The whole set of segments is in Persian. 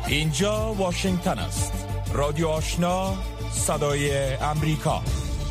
اینجا واشنگتن است. رادیو آشنا، صدای امریکا.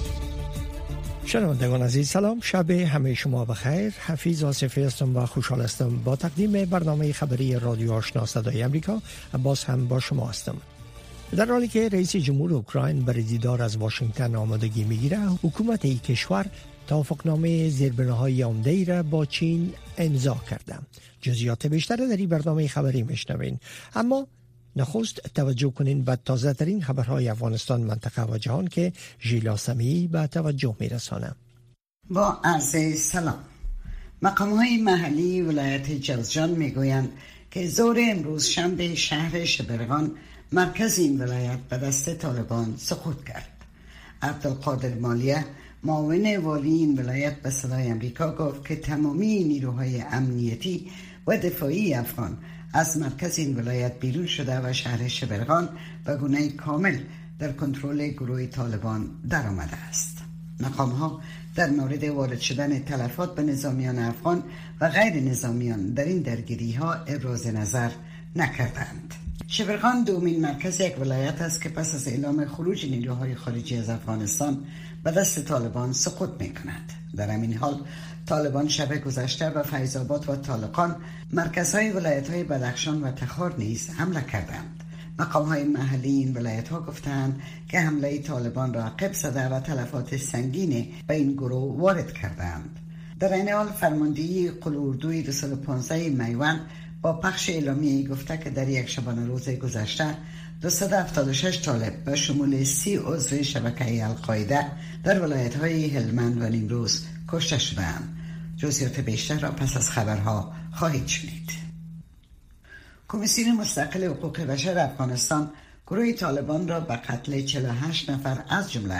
شنوندگان عزیز سلام، شب همه شما بخیر. حفیظ آصفی هستم و خوشحال هستم با تقدیم برنامه خبری رادیو آشنا صدای امریکا باز هم با شما هستم. در حالی که رئیس جمهور اوکراین برای دیدار از واشنگتن آمادگی میگیره، حکومت این کشور توافقنامه زیربناهای عمده‌ای را با چین امضا کرده. جزئیات بیشتر در این برنامه خبری میشنوین، اما نخست توجه کنین به تازه ترین خبرهای افغانستان، منطقه و جهان که ژیلا سمیعی به توجه میرسانه. با عرض سلام. مقام‌های محلی ولایت جوزجان میگویند که ظهر امروز شنبه شهر شبرغان مرکز این ولایت به دست طالبان سقوط کرد. عبدالقادر مالیه معاون والی این ولایت به صدای امریکا گفت که تمامی نیروهای امنیتی و دفاعی افغان از مرکز این ولایت بیرون شده و شهر شبرغان به گونه کامل در کنترل گروه طالبان در آمده است. مقام‌ها در مورد وارد شدن تلفات به نظامیان افغان و غیر نظامیان در این درگیری‌ها ابراز نظر نکردند. شبرغان دومین مرکز یک ولایت است که پس از اعلام خروج نیروهای خارجی از افغانستان به دست طالبان سقوط می‌کند. در همین حال طالبان شب گذشته به فیض آباد و طالقان، مرکزهای ولایت‌های بدخشان و تخار نیز حمله کردند. مقام‌های محلی این ولایت‌ها گفتند که حمله طالبان را عقب زده و تلفات سنگین به این گروه وارد کردند. در این حال فرماندهی قلوردوی 215 میوند با پخش اعلامیه‌ای گفته که در یک شبانه روز گذشته 276 طالب به شمول 30 عضو شبکه القاعده در ولایت‌های هلمند و نیمروز کشته شدند. جزئیات بیشتر را پس از خبرها خواهید شنید. کمیسیون مستقل حقوق بشر افغانستان گروه طالبان را به قتل 48 نفر از جمله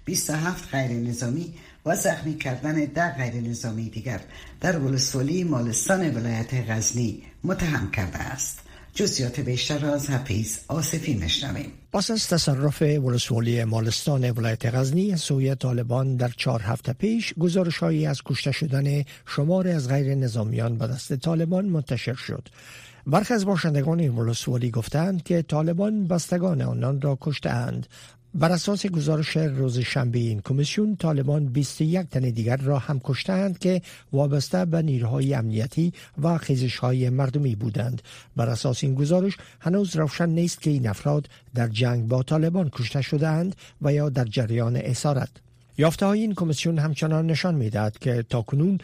27 غیر نظامی و زخمی کردن 10 غیر نظامی دیگر در ولسوالی مالستان ولایت غزنی متهم کرده است. جزئیات بیشتر را از حفیظ آصفی میشنویم. پس از تصرف ولسوالی مالستان ولایت غزنی از سوی طالبان در 4 هفته پیش، گزارش‌هایی از کشته شدن شماری از غیر نظامیان به دست طالبان منتشر شد. برخی از باشندگان این ولسوالی گفتند که طالبان بستگان آنان را کشته‌اند. بر اساس گزارش روز شنبه این کمیسیون، طالبان 21 تن دیگر را هم کشتند که وابسته به نیروهای امنیتی و خیزش‌های مردمی بودند. بر اساس این گزارش هنوز روشن نیست که این افراد در جنگ با طالبان کشته شده‌اند و یا در جریان اسارت. یافته‌های این کمیسیون همچنان نشان می‌دهد که تاکنون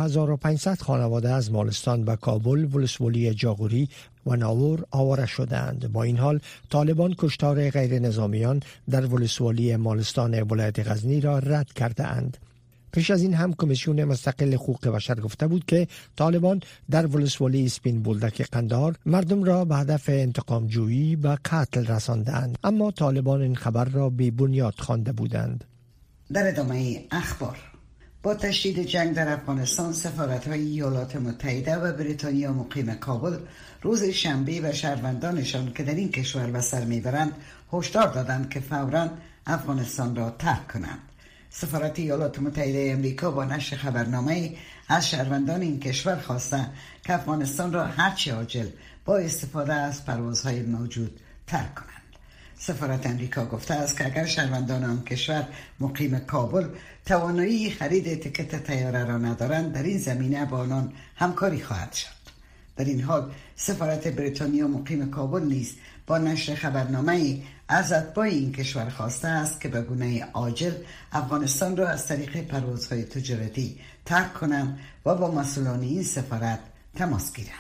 2500 خانواده از مالستان به کابل، ولسوالی جاغوری و ناور آواره شدند. با این حال طالبان کشتار غیر نظامیان در ولسوالی مالستان ولایت غزنی را رد کرده اند. پیش از این هم کمیسیون مستقل حقوق بشر گفته بود که طالبان در ولسوالی اسپین بولدک قندهار مردم را به هدف انتقام جویی به قتل رساندند، اما طالبان این خبر را بی بنیاد خوانده بودند. در ادامه اخبار، با تشدید جنگ در افغانستان، سفارت‌های ایالات متحده و بریتانیا مقیم کابل روز شنبه به شهروندانشان که در این کشور به سر میبرند هشدار دادند که فوراً افغانستان را ترک کنند. سفارت ایالات متحده امریکا با نشر خبرنامه‌ای از شهروندان این کشور خواسته که افغانستان را هرچه عاجل با استفاده از پروازهای موجود ترک کنند. سفارت امریکا گفته است که اگر شهروندان آن کشور مقیم کابل توانایی خرید تیکت طیاره را ندارند، در این زمینه با آنان همکاری خواهد شد. در این حال سفارت بریتانیا مقیم کابل نیز با نشر خبرنامه‌ای از اتباع این کشور خواسته است که به گونه عاجل افغانستان را از طریق پروازهای تجارتی ترک کنند و با مسئولان این سفارت تماس گیرند.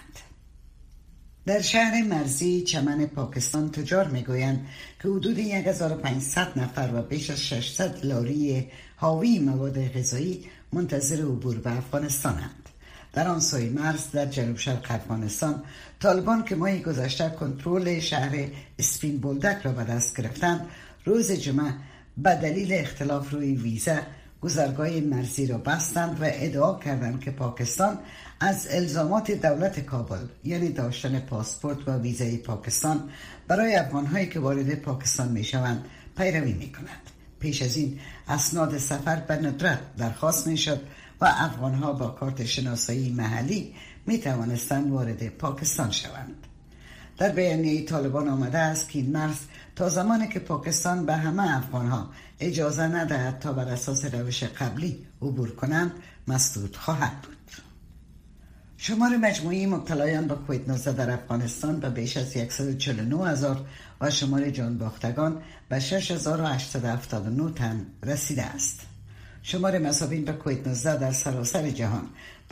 در شهر مرزی چمن پاکستان تجار میگویند که حدود 1500 نفر و بیش از 600 لاری حاوی مواد غذایی منتظر عبور به افغانستانند. در آن سوی مرز در جنوب شرق افغانستان، طالبان که ماه گذشته کنترل شهر اسپین بولدک را به دست گرفتند، روز جمعه به دلیل اختلاف روی ویزا گذرگاه مرزی را بستند و ادعا کردند که پاکستان از الزامات دولت کابل، یعنی داشتن پاسپورت و ویزای پاکستان برای افغان‌هایی که وارد پاکستان می‌شوند، پیروی می‌کند. پیش از این اسناد سفر به ندرت درخواست می‌شد و افغان‌ها با کارت شناسایی محلی می‌توانستند وارد پاکستان شوند. در بیانیه طالبان آمده است که این مرز تا زمانی که پاکستان به همه افغانها اجازه ندهد تا بر اساس روش قبلی عبور کنند مسدود خواهد بود. شمار مجموعی مبتلایان به کووید 19 در افغانستان به بیش از 149,000 و شمار جان باختگان به 6,879 تن رسیده است. شمار مصابین به کووید 19 در سراسر جهان به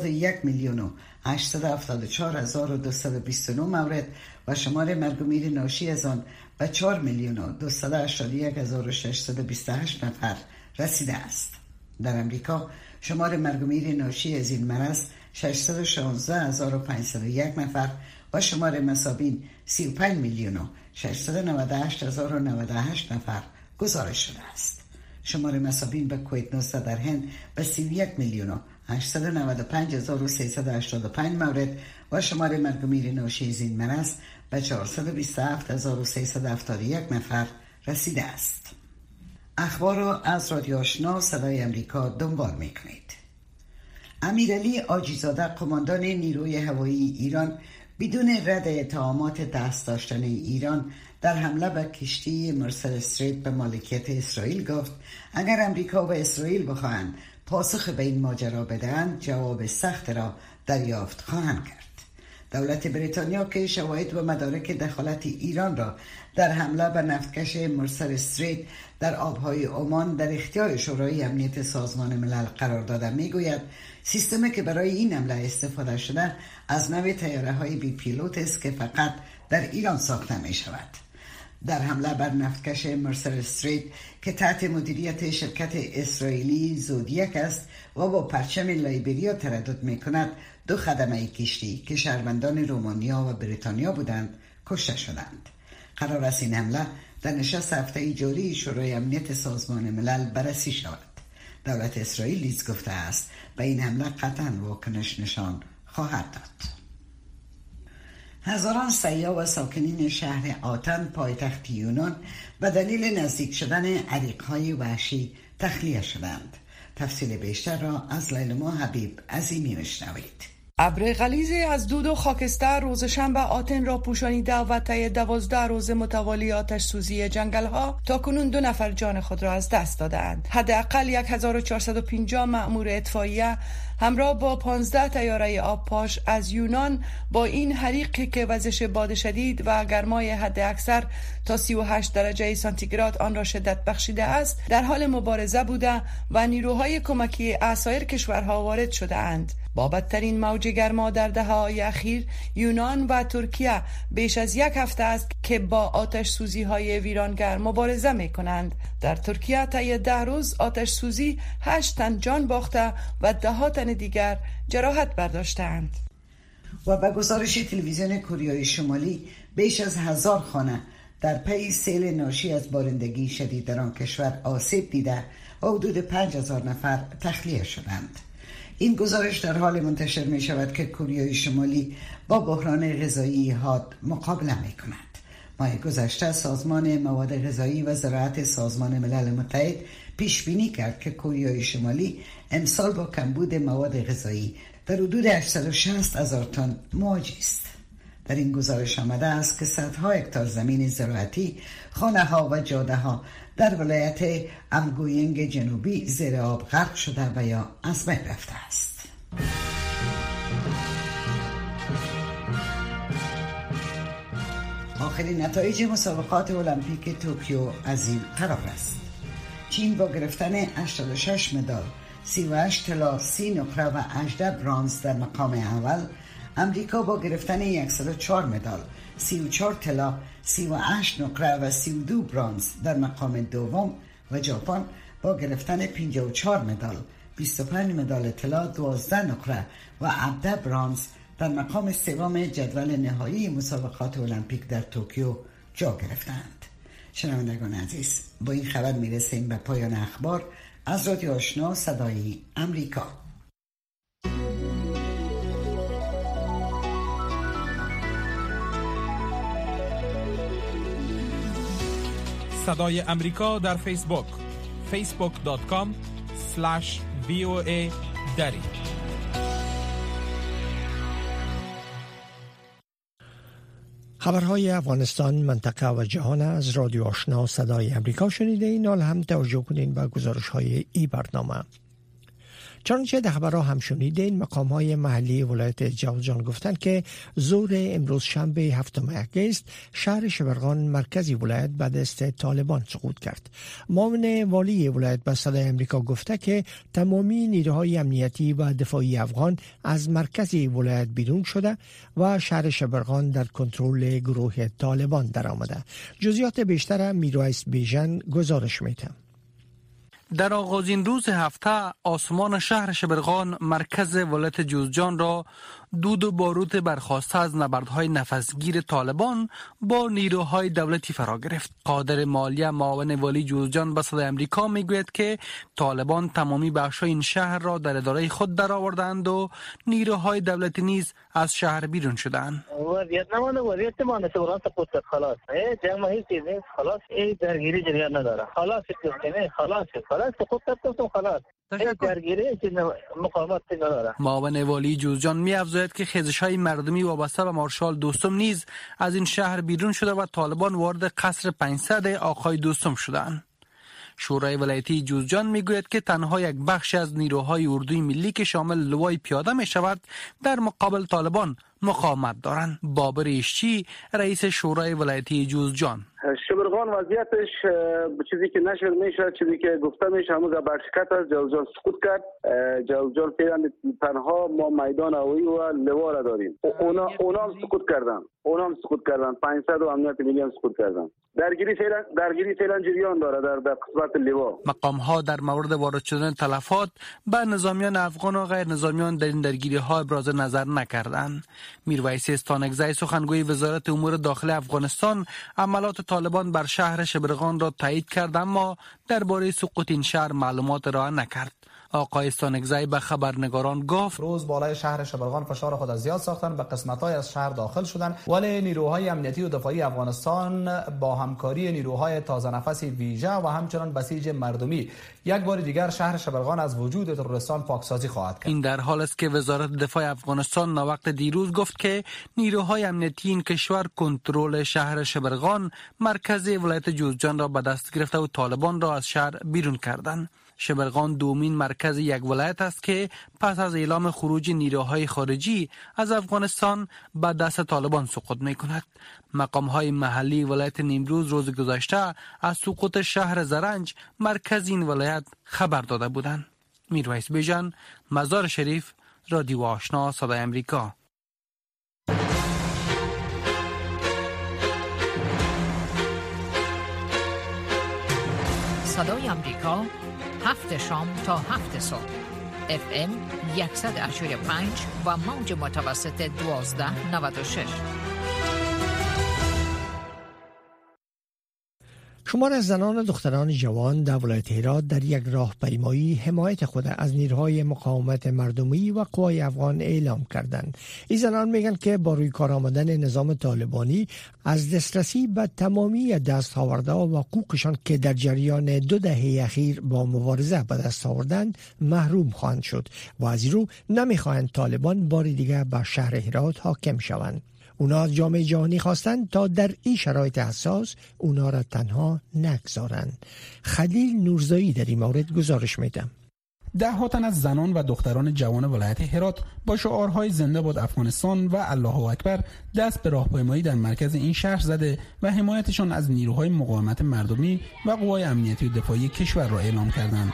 201,874,229 مورد و شمار مرگ و میر ناشی از آن به 4,281,628 نفر رسیده است. در امریکا شمار مرگ و میر ناشی از این مرض 616,501 نفر و شمار مصابین 35,698,098 نفر گزارش شده است. شمار مصابین به کووید 19 در هند به 31,895,385 مورد و شمار مرگ و میر ناشی از این مرض به 427,371 نفر رسیده است. اخبار را از رادیو آشنا صدای امریکا دنبال می‌کنید. امیرعلی آجیزاده قماندان نیروی هوایی ایران بدون رد اتهامات دست داشتن ایران در حمله به کشتی مرسل استریت به مالکیت اسرائیل گفت اگر امریکا و اسرائیل بخواهند پاسخ به این ماجرا بدهند جواب سخت را دریافت خواهند کرد. دولت بریتانیا که شواهد و مدارک دخالت ایران را در حمله به نفتکش مرسل استریت در آبهای عمان در اختیار شورای امنیت سازمان ملل قرار داده میگوید سیستمی که برای این حمله استفاده شده از نوع طیاره‌های بی پیلوت است که فقط در ایران ساخته می شود. در حمله بر نفتکش مرسل استریت که تحت مدیریت شرکت اسرائیلی زودیک است و با پرچم لایبریا تردد می کند 2 خدمه کشتی که شهروندان رومانیا و بریتانیا بودند کشته شدند. قرار است این حمله در نشست هفته‌ای جاری شورای امنیت سازمان ملل بررسی شود. دولت اسرائیل نیز گفته است به این حمله قطعاً واکنش نشان خواهد داد. هزاران سیاح و ساکنین شهر آتن پایتخت یونان به دلیل نزدیک شدن عریق‌های وحشی تخلیه شدند. تفصیل بیشتر را از لیلما حبیب عظیمی میشنوید. ابر غلیظی از دود و خاکستر روز شنبه آتن را پوشانیده و طی 12 روز متوالی آتش سوزی جنگل‌ها تاکنون 2 نفر جان خود را از دست دادند. حداقل 1450 مأمور اطفائیه همراه با 15 طیاره آبپاش از یونان با این حریقی که وزش باد شدید و گرمای حد اکثر تا 38 درجه سانتیگراد آن را شدت بخشیده است در حال مبارزه بوده و نیروهای کمکی از سایر کشورها وارد شده اند. با بدترین موج گرما در دهه‌های اخیر یونان و ترکیه بیش از 1 هفته است که با آتش سوزی های ویرانگر مبارزه می کنند. در ترکیه طی 10 روز آتش سوزی 8 تن جان باخته و 10 تن دیگر جراحت برداشتند. و به گزارش تلویزیون کره شمالی بیش از 1000 خانه در پی سیل ناشی از بارندگی شدید در آن کشور آسیب دیده و حدود 5000 نفر تخلیه شدند. این گزارش در حال منتشر می شود که کره شمالی با بحران غذایی حاد مقابله می کند. ماه گذشته سازمان مواد غذایی و زراعت سازمان ملل متحد پیش بینی کرد که کره شمالی امسال با کمبود مواد غذایی در حدود 860,000 تن مواجه است. در این گزارش آمده است که صدها هکتار زمین زراعتی، خانه‌ها و جاده‌ها در ولایت امگوینگ جنوبی زیر آب غرق شده و یا از بین رفته است. آخرین نتایج مسابقات المپیک توکیو از این قرار است. چین با گرفتن 86 مدال، 38 طلا، 30 نقره و 18 برنز در مقام اول، امریکا با گرفتن 104 مدال، 34 طلا، 38 نقره و 32 برنز در مقام دوم و ژاپن با گرفتن 54 مدال، 25 مدال طلا، 12 نقره و 17 برنز در مقام سوم جدول نهایی مسابقات المپیک در توکیو جا گرفتند. شنوندگان عزیز، با این خبر میرسیم به پایان اخبار از رادیو آشنا صدای امریکا. صدای امریکا در فیسبوک facebook.com/VOA دری. خبرهای افغانستان، منطقه و جهان از رادیو آشنا صدای امریکا شنیده این. حال هم توجه کنین به گزارش‌های این برنامه. چنانچه در خبرها هم شنیدین، مقام‌های محلی ولایت جوزجان گفتند که ظهر امروز شنبه 7 اگست شهر شبرغان مرکزی ولایت به دست طالبان سقوط کرد. معاون والی ولایت به صدای امریکا گفته که تمامی نیروهای امنیتی و دفاعی افغان از مرکزی ولایت بیرون شده و شهر شبرغان در کنترل گروه طالبان درآمده. جزئیات بیشتر میرویس بیژن گزارش می‌دهد. در آغازین روز هفته آسمان شهر شبرغان مرکز ولایت جوزجان را دود و باروت برخاسته از نبردهای نفسگیر طالبان با نیروهای دولتی فرا گرفت. قادر مالیه معاون والی جوزجان به صدای امریکا میگوید که طالبان تمامی بخش‌های این شهر را در اداره خود درآوردند و نیروهای دولتی نیز از شهر بیرون شدند. وضعیت ما نسبران سقوط کرد. خلاص جمع هیچ چیز نیست. خلاص درگیری جریان نداره. خلاص سقوط کرد. خلاص معاون والی جوزجان می افزاید که خیزش‌های مردمی وابسته به مارشال دوستم نیز از این شهر بیرون شده و طالبان وارد قصر 500 آقای دوستم شدند. شورای ولایتی جوزجان میگوید که تنها یک بخش از نیروهای اردوی ملی که شامل لوای پیاده می شود در مقابل طالبان مقاومت دارند. بابر ایشچی رئیس شورای ولایتی جوزجان: شبرغان وضعیتش چیزی که نشر میشه، چیزی که گفته میشه همون برشکت از جوزجان سقوط کرد. جوزجان فعلا تنها ما میدان هوایی و لوا را داریم. اونا هم سقوط کردن. 500 و امنیت ملی هم سقوط کردن. درگیری فعلا جریان داره در قسمت لوا. مقام ها در مورد وارد شدن تلفات به نظامیان افغان و غیر نظامیان در این درگیری ها ابراز نظر نکردند. میرویس استانکزی سخنگوی وزارت امور داخلی افغانستان عملات طالبان بر شهر شبرغان را تایید کرد، اما درباره سقوط این شهر معلومات ارائه نکرد. آقای استانکزی به خبرنگاران گفت: روز بالای شهر شبرغان فشار خود زیاد ساختن، به قسمت‌های از شهر داخل شدن، ولی نیروهای امنیتی و دفاعی افغانستان با همکاری نیروهای تازه نفسی ویژه و همچنان بسیج مردمی یک بار دیگر شهر شبرغان از وجود تروریستان پاکسازی خواهد کرد. این در حال است که وزارت دفاع افغانستان ناوقت دیروز گفت که نیروهای امنیتی این کشور کنترل شهر شبرغان مرکز ولایت جوزجان را به دست گرفته و طالبان را از شهر بیرون کردند. شبرغان دومین مرکز یک ولایت است که پس از اعلام خروج نیروهای خارجی از افغانستان به دست طالبان سقوط می‌کند. مقام‌های محلی ولایت نیمروز روز گذشته از سقوط شهر زرنج مرکز این ولایت خبر داده بودند. میرویس بیژن، مزار شریف، رادیو آشنا صدای امریکا. صدای امریکا 7 شام تا 7 صبح FM 100.5 و موج متوسط 1296. شمار از زنان و دختران جوان در ولایت هرات در یک راهپیمایی حمایت خود از نیروهای مقاومت مردمی و قوای افغان اعلام کردند. این زنان میگن که با روی کار آمدن نظام طالبانی از دسترسی به تمامی دست آورده و حقوقشان که در جریان 2 دهه اخیر با مبارزه به دست آوردند محروم خواهند شد و از این رو نمیخواهند طالبان بار دیگر بر شهر هرات حاکم شوند. اونا از جامعه جهانی خواستند تا در این شرایط حساس اونا را تنها نگذارند. خلیل نورزایی در این مورد گزارش میده. 10 تن از زنان و دختران جوان ولایت هرات با شعارهای زنده باد افغانستان و الله اکبر دست به راهپیمایی در مرکز این شهر زده و حمایتشان از نیروهای مقاومت مردمی و قوای امنیتی و دفاعی کشور را اعلام کردند.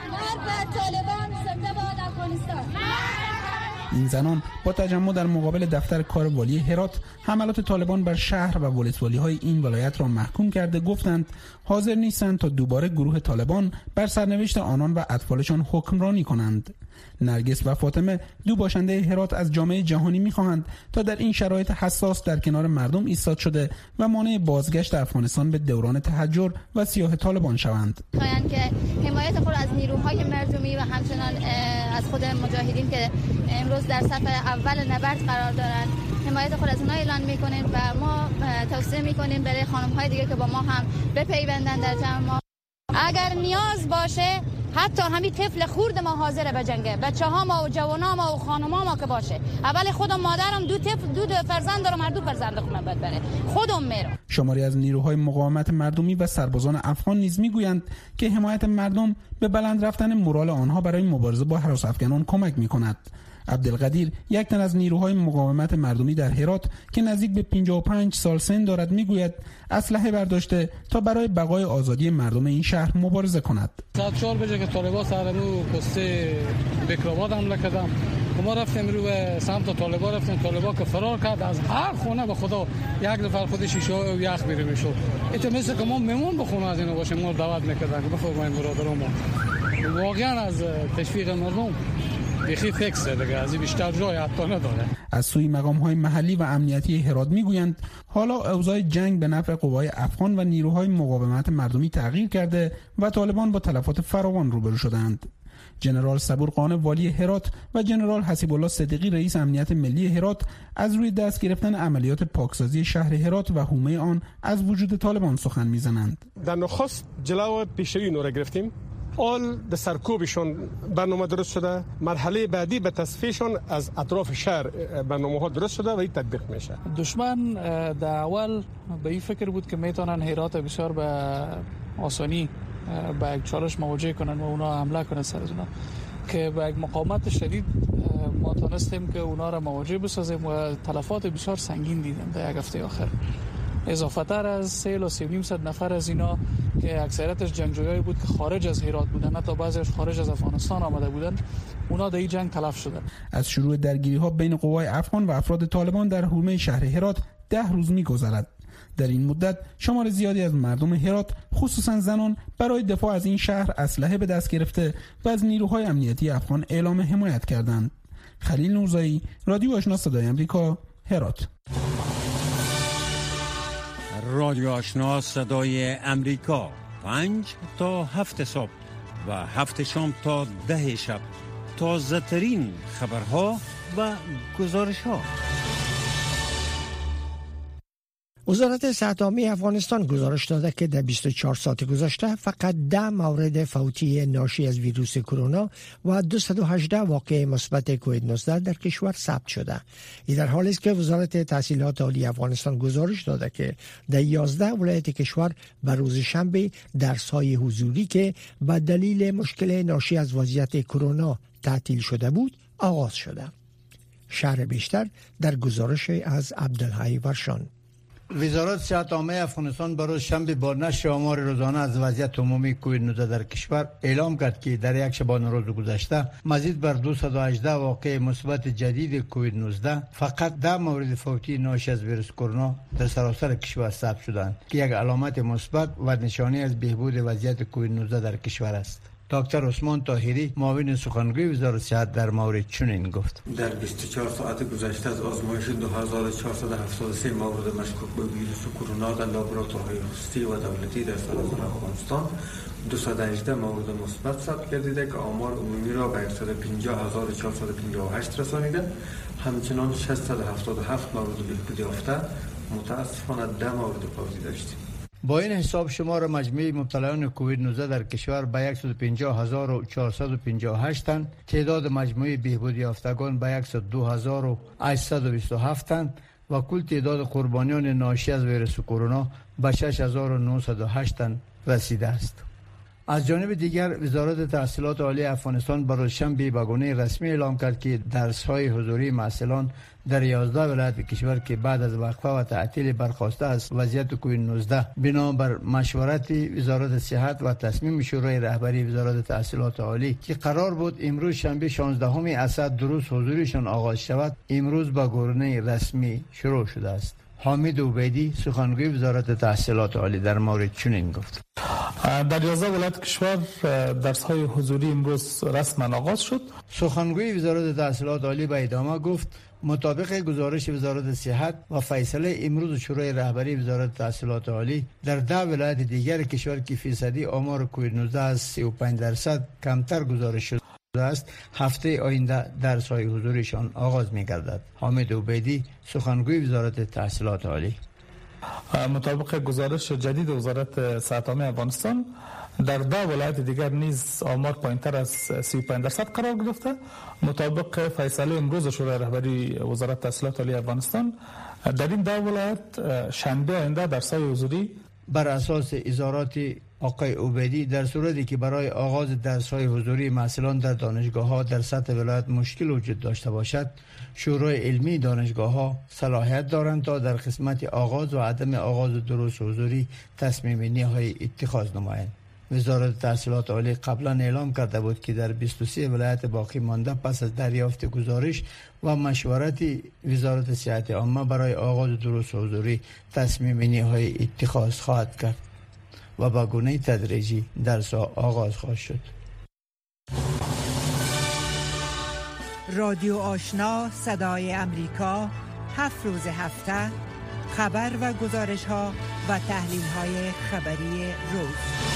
این زنان با تجمع در مقابل دفتر کار والی هرات حملات طالبان بر شهر و ولسوالی‌های این ولایت را محکوم کرده گفتند حاضر نیستند تا دوباره گروه طالبان بر سرنوشت آنان و اطفالشان حکمرانی کنند. نرگس و فاطمه 2 باشنده هرات از جامعه جهانی می‌خواهند تا در این شرایط حساس در کنار مردم ایستاد شده و مانع بازگشت افغانستان به دوران تحجر و سیاه طالبان شوند. می‌خواهند که حمایت خود از نیروهای مردمی و همچنان از خود مجاهدین که امروز در صف اول نبرد قرار دارند حمایت خود از اونها اعلان می‌کنیم و ما توصیه می‌کنیم برای خانم‌های دیگه که با ما هم بپیوندن در جمع ما. اگر نیاز باشه حتی همین طفل خورد ما حاضر به جنگه، بچه ها ما و جوانا ما و خانما ما که باشه. اول خودم مادرم دو فرزند دارم، هر دو فرزند خونم بد بره، خودم میرم. شماری از نیروهای مقاومت مردمی و سربازان افغان نیز میگویند که حمایت مردم به بلند رفتن مورال آنها برای مبارزه با هراس افغانان کمک میکند. عبدالقدیر، یک تن از نیروهای مقاومت مردمی در هرات که نزدیک به 55 سال سن دارد، میگوید اسلحه برداشته تا برای بقای آزادی مردم این شهر مبارزه کند. ساعت 4 بجه که طالبان سر رو پسته بکرآباد حمله کردن، ما رفتیم رو به سمت طالبان، رفتیم طالبان که فرار کرد، از هر خونه به خدا یک نفر خود شیشه و یخ بیرون میشد. ایت مثل که ما میمون به خونه از اینا باشیم، ما دعوت میکردن که بفرمایید برادران ما. واقعا از تشویق مردم بخی فکسه دیگه، از بیشتر جای حتی نداره. از سوی مقام‌های محلی و امنیتی هرات میگویند حالا اوضاع جنگ به نفع قوای افغان و نیروهای مقاومت مردمی تغییر کرده و طالبان با تلفات فراوان روبرو شدند. جنرال صبور قانع والی هرات و جنرال حسیب الله صدیقی رئیس امنیت ملی هرات از روی دست گرفتن عملیات پاکسازی شهر هرات و حومه آن از وجود طالبان سخن میزنند. در نخست جلو پیشروی نور گرفتیم. آل در سرکوبشون برنامه درست شده، مرحله بعدی به تصفیهشون از اطراف شهر برنامه ها درست شده و این تطبیق میشه. دشمن در اول به این فکر بود که میتونن هرات بسیار به آسانی با یک چالش مواجه کنن و اونا حمله کنن سر اونا، که با یک مقاومت شدید ما تونستیم که اونا را مواجه بسازیم و تلفات بسیار سنگین دیدیم در یک هفته آخر. اضافه تر از 3,500 نفر از اینا که اکثریتش جنگجویایی بود که خارج از هرات بودن، حتی بعضیش خارج از افغانستان آمده بودن، اونا در این جنگ تلف شدن. از شروع درگیری ها بین قوای افغان و افراد طالبان در حومه شهر هرات 10 روز می‌گذرد. در این مدت شمار زیادی از مردم هرات، خصوصا زنان، برای دفاع از این شهر اسلحه به دست گرفته و از نیروهای امنیتی افغان اعلام حمایت کردند. خلیل نورزایی، رادیو آشنا صدای آمریکا، هرات. رادیو آشنا صدای امریکا 5 تا 7 صبح و 7 شام تا 10 شب، تازه ترین خبرها و گزارش ها. وزارت صحت عامه افغانستان گزارش داده که در 24 ساعت گذشته فقط 10 مورد فوتی ناشی از ویروس کرونا و 218 واقعه مثبت کووید 19 در کشور ثبت شده. این در حالی است که وزارت تحصیلات عالی افغانستان گزارش داده که در 11 ولایت کشور به روز شنبه درس‌های حضوری که به دلیل مشکل ناشی از وضعیت کرونا تعطیل شده بود آغاز شده. شرح بیشتر در گزارش از عبدالحی ورشان. وزارت صحت عامه افغانستان بروز شنبه با نشر آمار روزانه از وضعیت عمومی کووید 19 در کشور اعلام کرد که در یک شبانه روز گذشته مزید بر 218 واقعه مثبت جدید کووید 19 فقط 10 مورد فوتی ناشی از ویروس کرونا در سراسر کشور ثبت شدند که یک علامت مثبت و نشانه از بهبود وضعیت کووید 19 در کشور است. دکتر عثمان طاهری، معاون سخنگوی وزارت صحت، در مورد چنین گفت: در 24 ساعت گذشته از آزمایش 2473 مورد مشکوک به ویروس کرونا در لابراتوارهای خصوصی و دولتی در سراسر افغانستان 218 مورد مثبت ثبت گردیده که آمار عمومی را به 150458 رسانیده. همچنان 677 مورد بهبود یافته، متاسفانه 10 مورد فوتی داشتیم. با این حساب شمار مجموعی مبتلایان کووید 19 در کشور به 150458 تن، تعداد مجموعی بهبود یافتگان به 102827 تن و کل تعداد قربانیان ناشی از ویروس کرونا به 6908 تن رسیده است. از جانب دیگر وزارت تحصیلات عالی افغانستان بروز شنبه به گونه رسمی اعلام کرد که درس‌های حضوری محصلان در 11 ولایت کشور که بعد از وقفه و تعطیل برخاسته از وضعیت کووید 19 بنا بر مشورت وزارت صحت و تصمیم شورای رهبری وزارت تحصیلات عالی که قرار بود امروز شنبه 16 اسد دروس حضوریشان آغاز شود، امروز به گونه رسمی شروع شده است. حامد عبیدی، سخنگوی وزارت تحصیلات عالی، در مورد چنین گفت: در 11 ولایت کشور درس‌های حضوری امروز رسما آغاز شد. سخنگوی وزارت تحصیلات عالی به ادامه گفت مطابق گزارش وزارت صحت و فیصله امروز شورای رهبری وزارت تحصیلات عالی در 10 ولایت دیگر کشور که فیصدی آمار کووید 19 از 35% کمتر گزارش شده است، هفته آینده درس‌های حضوریشان آغاز می‌گردد. حامد عبیدی، سخنگوی وزارت تحصیلات عالی. مطابق گزارش جدید وزارت صحت عامه افغانستان در 10 ولایت دیگر نیز آمار پایین‌تر از 35% قرار گرفته. مطابق فیصله امروز شورای رهبری وزارت تحصیلات عالی افغانستان در این 10 ولایت شنبه آینده درس‌های حضوری بر اساس اظهارات آقای عبیدی در صورتی که برای آغاز درس‌های حضوری محصلان در دانشگاه‌ها در سطح ولایت مشکل وجود داشته باشد، شورای علمی دانشگاه‌ها صلاحیت دارند تا در قسمت آغاز و عدم آغاز دروس حضوری تصمیم نهایی اتخاذ نمایند. وزارت تحصیلات عالی قبلا اعلام کرده بود که در 23 ولایت باقی مانده پس از دریافت گزارش و مشورت وزارت صحت عامه برای آغاز دروس حضوری تصمیم نهایی اتخاذ خواهد کرد و با گونه تدریجی درس آغاز خواهد شد. رادیو آشنا صدای امریکا 7 روز هفته خبر و گزارش ها و تحلیل های خبری روز.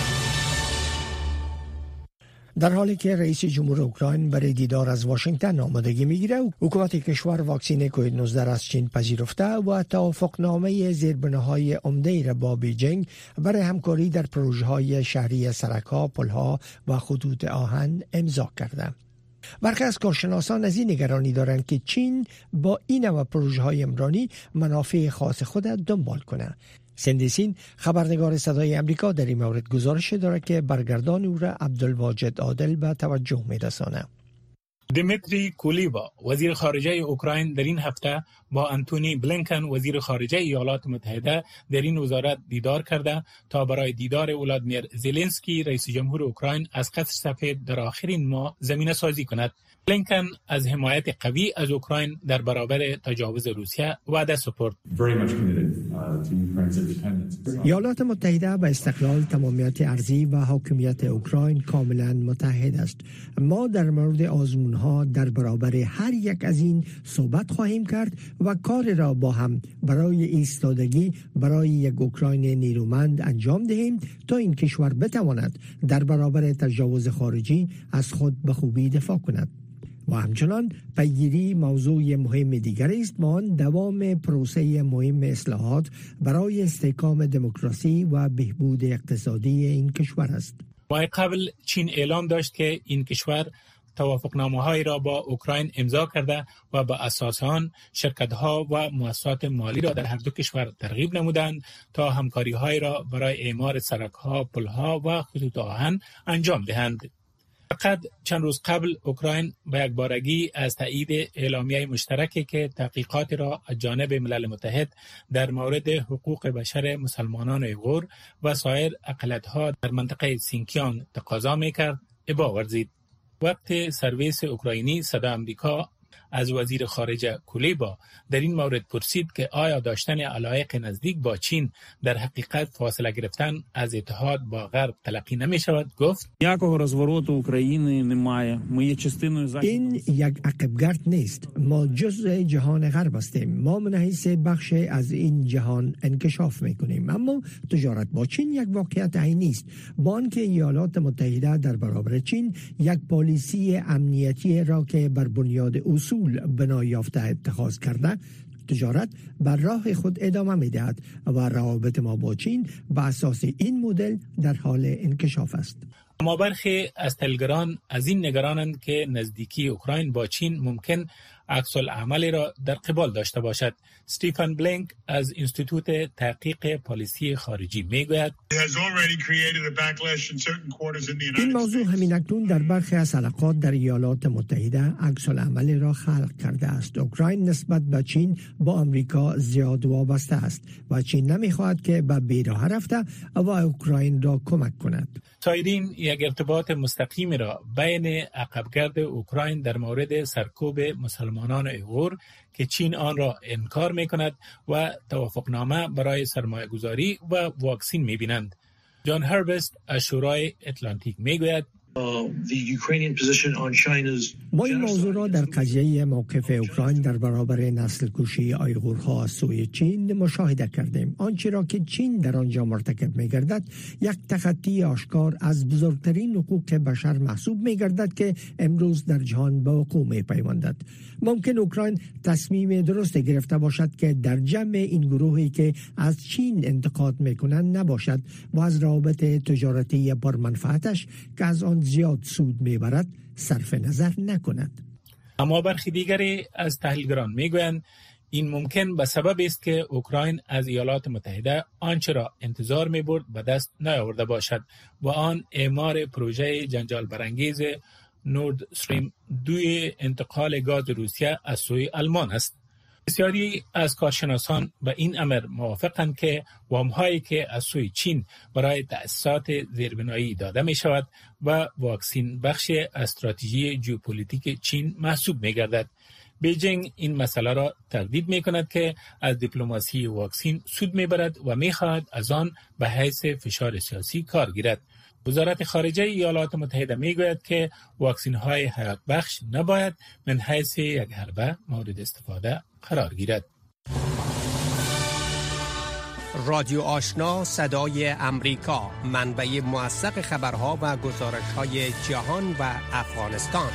در حالی که رئیس جمهور اوکراین برای دیدار از واشنگتن آمادگی میگیره، حکومت کشور واکسن کووید 19 از چین پذیرفته و توافقنامه زیربناهای عمده را با بیجینگ برای همکاری در پروژه‌های شهری سرک‌ها، پل‌ها و خطوط آهن امضا کرده. برخی از کارشناسان از این نگرانی دارند که چین با این نوع پروژه‌های عمرانی منافع خاص خود دنبال کنه. سندیسین خبرنگار صدای امریکا در این مورد گزارش دارد که برگردان او را عبدالواجد عادل به توجه می‌رساند. دمیتری کولیبا وزیر خارجه اوکراین در این هفته با آنتونی بلینکن وزیر خارجه ایالات متحده در این وزارت دیدار کرده تا برای دیدار ولادیمیر زلنسکی رئیس جمهور اوکراین از قصر سفید در آخرین ماه زمینه سازی کند. بلینکن از حمایت قوی از اوکراین در برابر تجاوز روسیه وعده سپرد. ایالات متحده به استقلال، تمامیت ارضی و حاکمیت اوکراین کاملا متحد است. ما در مورد آزمون‌ها در برابر هر یک از این صحبت خواهیم کرد و کار را با هم برای ایستادگی برای یک اوکراین نیرومند انجام دهیم تا این کشور بتواند در برابر تجاوز خارجی از خود به خوبی دفاع کند. و همچنان پیگیری موضوع مهم دیگر است با آن دوام پروسه مهم اصلاحات برای استحکام دموکراسی و بهبود اقتصادی این کشور است. ماه قبل چین اعلام داشت که این کشور توافقنامه‌هایی را با اوکراین امضا کرده و با اساس آن شرکت‌ها و مؤسسات مالی را در هر دو کشور ترغیب نمودند تا همکاری‌های را برای اعمار سرک‌ها، پل‌ها و خطوط آهن انجام دهند. فقط چند روز قبل اوکراین به یک بارگی از تایید اعلامیه مشترکی که تحقیقات را از جانب ملل متحد در مورد حقوق بشر مسلمانان اویغور و سایر اقلیت‌ها در منطقه سینکیانگ تقاضا می‌کرد ابا ورزید. وقت سرویس اوکراینی صدا امریکا از وزیر خارجه کولیبا در این مورد پرسید که آیا داشتن علایق نزدیک با چین در حقیقت فاصله گرفتن از اتحاد با غرب تلقی نمی شود، گفت این یک عقبگرد نیست. ما جزء جهان غرب هستیم. ما منحیث بخش از این جهان انکشاف میکنیم. اما تجارت با چین یک واقعیت عینی است. با آنکه ایالات متحده در برابر چین یک پالیسی امنیتی را که بر بنیاد اصول بنا یافته اتخاذ کرده، تجارت بر راه خود ادامه می‌دهد و روابط ما با چین بر اساس این مدل در حال انکشاف است. اما برخی از تحلیلگران از این نگرانند که نزدیکی اوکراین با چین ممکن عکس العملی را در قبال داشته باشد. استیفن بلینک از انستیتوت تحقیق پالیسی خارجی میگوید این موضوع همین اکنون در برخی از حلقات در ایالات متحده عکس العملی را خلق کرده است. اوکراین نسبت به چین با آمریکا زیاد وابسته است و چین نمیخواهد که به بیراه رفته و اوکراین را کمک کند. تایرین یک ارتباط مستقیمی را بین عقبگرد اوکراین در مورد سرکوب مسلمانان اویغور که چین آن را انکار می‌کند و توافقنامه برای سرمایه‌گذاری و واکسن می‌بینند. جان هربست از شورای اتلانتیک می‌گوید ما این موضوع را در قضیه موقف اوکراین در برابر نسل کشی آیغورها از سوی چین مشاهده کردیم. آنچه را که چین در آنجا مرتکب می‌گردد یک تخطی آشکار از بزرگترین حقوق بشر محسوب می‌گردد که امروز در جهان به وقوع می‌پیوندد. ممکن اوکراین تصمیم درست گرفته باشد که در جمع این گروهی که از چین انتقاد می‌کنند نباشد و از روابط تجارتی پرمنفعتش که از آن زیاد سود میبرد صرف نظر نکند. اما برخی دیگری از تحلیلگران میگویند این ممکن به سبب است که اوکراین از ایالات متحده آنچه را انتظار میبرد به دست نیاورده باشد و آن اعمار پروژه جنجال برانگیز نورد استریم 2 انتقال گاز روسیه از سوی آلمان است. بسیاری از کارشناسان به این امر موافقند که وام‌هایی که از سوی چین برای تأسیسات زیربنایی داده می شود و واکسین بخش استراتژی ژئوپلیتیک چین محسوب می گردد. بیجینگ این مسئله را تردید می کند که از دیپلماسی واکسین سود می برد و می خواهد از آن به حیث فشار سیاسی کار گیرد. وزارت خارجه ایالات متحده می گوید که واکسین های حیات بخش نباید من حیث یک حربه مورد استفاده قرار گیرد. رادیو آشنا صدای امریکا، منبع موثق خبرها و گزارش‌های جهان و افغانستان.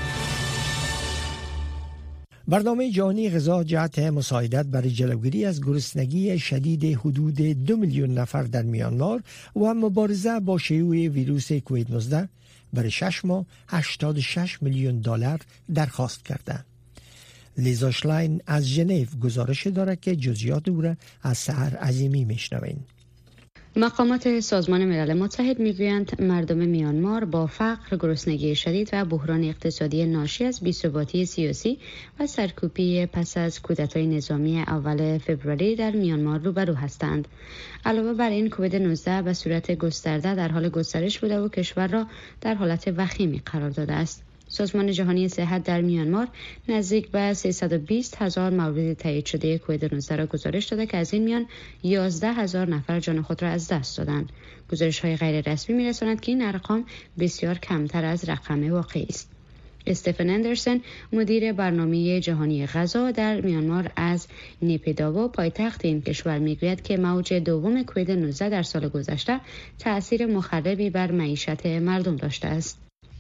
برنامه جهانی غذا جهت مساعدت برای جلوگیری از گرسنگی شدید حدود 2 میلیون نفر در میانمار و مبارزه با شیوع ویروس کووید 19 برای 6 ماه 86 میلیون دلار درخواست کرده. لیزا شلاین از ژنو گزارش دارد که جزئیات او را از سحر عظیمی میشنوین. مقامات سازمان ملل متحد میگویند مردم میانمار با فقر، گرسنگی شدید و بحران اقتصادی ناشی از بی‌ثباتی سیاسی و سرکوبی پس از کودتای نظامی اول فوریه در میانمار روبرو هستند. علاوه بر این کووید 19 به صورت گسترده در حال گسترش بوده و کشور را در حالت وخیمی قرار داده است. سازمان جهانی صحت در میانمار نزدیک به 320,000 مورد تایید شده کووید 19 را گزارش داده که از این میان 11,000 نفر جان خود را از دست دادند. گزارش‌های غیر رسمی می‌رساند که این ارقام بسیار کمتر از رقم واقعی است. استفن اندرسن مدیر برنامه جهانی غذا در میانمار از نیپیداوا پایتخت این کشور میگوید که موج دوم کووید 19 در سال گذشته تأثیر مخربی بر معیشت مردم داشته است.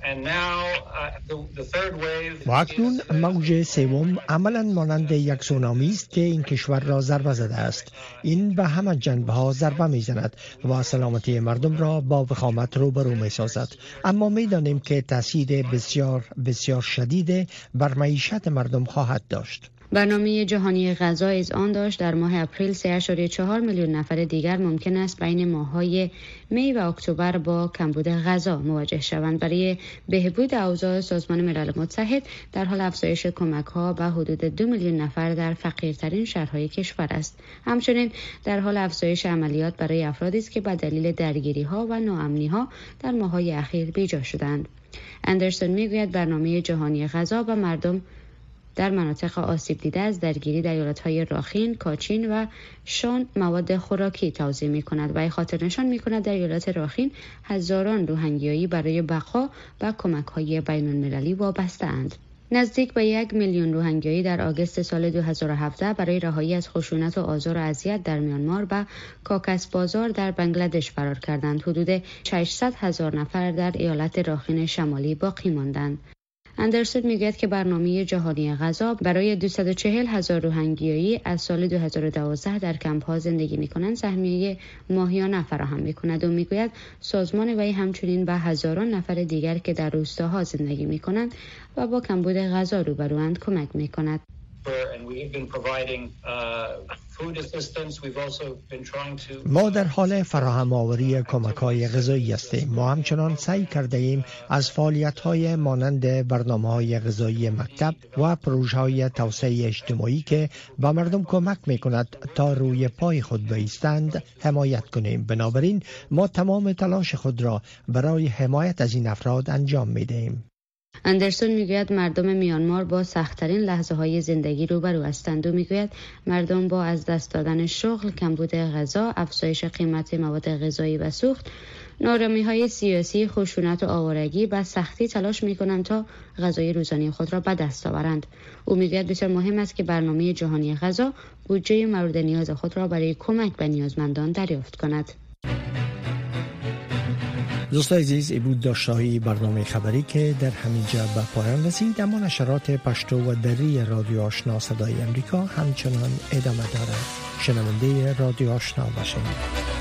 و اکنون موج سوم عملاً مانند یک سونامی است که این کشور را ضربه زده است. این به همه جنبه‌ها ضربه می‌زند و سلامتی مردم را با وخامت روبرو می‌سازد. اما می‌دانیم که تاثیر بسیار بسیار شدید بر معیشت مردم خواهد داشت. برنامه جهانی غذا از آن داشت در ماه اپریل 3.4 میلیون نفر دیگر ممکن است بین ماه‌های می و اکتبر با کمبود غذا مواجه شوند. برای بهبود اوضاع سازمان ملل متحد در حال افزایش کمک‌ها به حدود 2 میلیون نفر در فقیرترین شهرهای کشور است. همچنین در حال افزایش عملیات برای افرادی است که به دلیل درگیری‌ها و ناامنی‌ها در ماه‌های اخیر بیجا شدند. اندرسون می‌گوید برنامه جهانی غذا به مردم در مناطق آسیب دیده از درگیری در ایالت‌های راخین، کاچین و شان مواد خوراکی توزیع می‌کند و خاطر نشان می‌کند در ایالت راخین هزاران روحانیایی برای بقا و کمک‌های بین‌المللی وابسته‌اند. نزدیک به 1 میلیون روحانیایی در آگوست سال 2017 برای رهایی از خشونت و آزار و اذیت در میانمار و کاکس بازار در بنگلادش فرار کردند. حدود 600,000 نفر در ایالت راخین شمالی باقی ماندند. اندرسون میگوید که برنامه جهانی غذا برای 240,000 روحانیایی از سال 2012 در کمپ‌ها زندگی می‌کنند سهمیه ماهیانه فراهم می‌کند و میگوید سازمان وی همچنین به هزاران نفر دیگر که در روستاها زندگی می‌کنند و با کمبود غذا روبروند کمک می‌کند. ما در حال فراهم آوری کمک‌های غذایی هستیم. ما همچنان سعی کرده ایم از فعالیت‌های مانند برنامه‌های غذایی مکتب و پروژه‌های توسعه اجتماعی که به مردم کمک می‌کند تا روی پای خود بایستند حمایت کنیم. بنابراین ما تمام تلاش خود را برای حمایت از این افراد انجام می‌دهیم. اندرسون میگوید مردم میانمار با سخت‌ترین لحظه‌های زندگی روبرو هستند و میگوید مردم با از دست دادن شغل، کمبود غذا، افزایش قیمت مواد غذایی و سوخت، نارامی‌های سیاسی، خشونت و آوارگی به سختی تلاش می‌کنند تا غذای روزانه خود را به دست آورند. او می‌گوید بسیار مهم است که برنامه جهانی غذا بودجه مورد نیاز خود را برای کمک به نیازمندان دریافت کند. دوستان عزیز، این بود داشته‌های برنامه خبری که در همینجا به پایان رسید. اما نشرات پشتو و دری رادیو آشنا صدای امریکا همچنان ادامه دارد. شنونده رادیو آشنا باشید.